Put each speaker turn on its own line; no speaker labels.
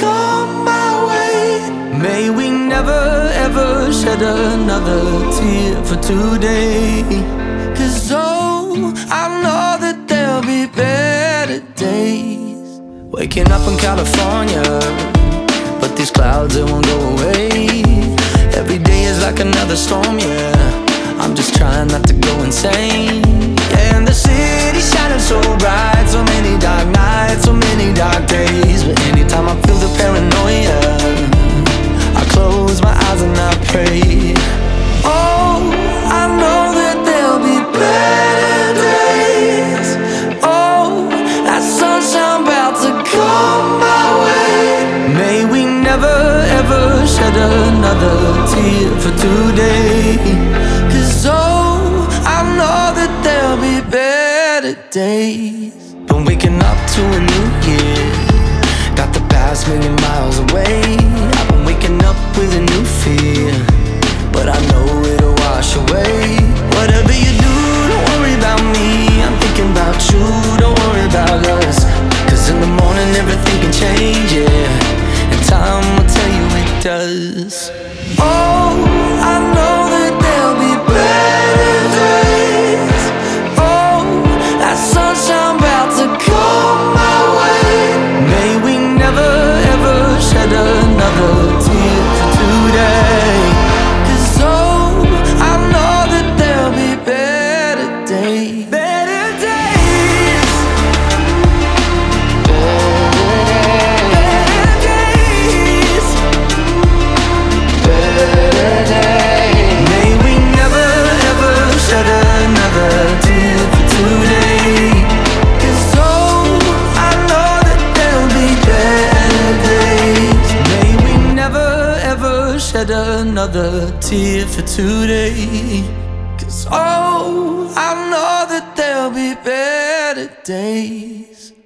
come my way. May we never ever shed another tear for today. 'Cause oh, I know that there'll be better days. Waking up in California, but these clouds, they won't go away. Every day is like another storm, yeah. I'm just trying not to go insane. Yeah, and the city's shining so bright, so many dark nights, so many dark days. But anytime I feel the paranoia, I close my eyes and I pray. Oh, I know that there'll be better days. Oh, that sunshine about to come my way. May we never ever shed another tear for today. 'Cause oh, I know that there'll be better days. Been waking up to a new year, got the past million miles away. I've been waking up with a new fear, but I know it'll wash away. Whatever you do, don't worry about me, I'm thinking about you, don't worry about us. 'Cause in the morning everything can change, yeah, and time will tell you it does. Oh, I know that there'll be better days. Oh, that sunshine about to come my way. May we never ever shed another tear for today. 'Cause oh, I know that there'll be better days. Better days. Shed another tear for today. 'Cause oh, I know that there'll be better days.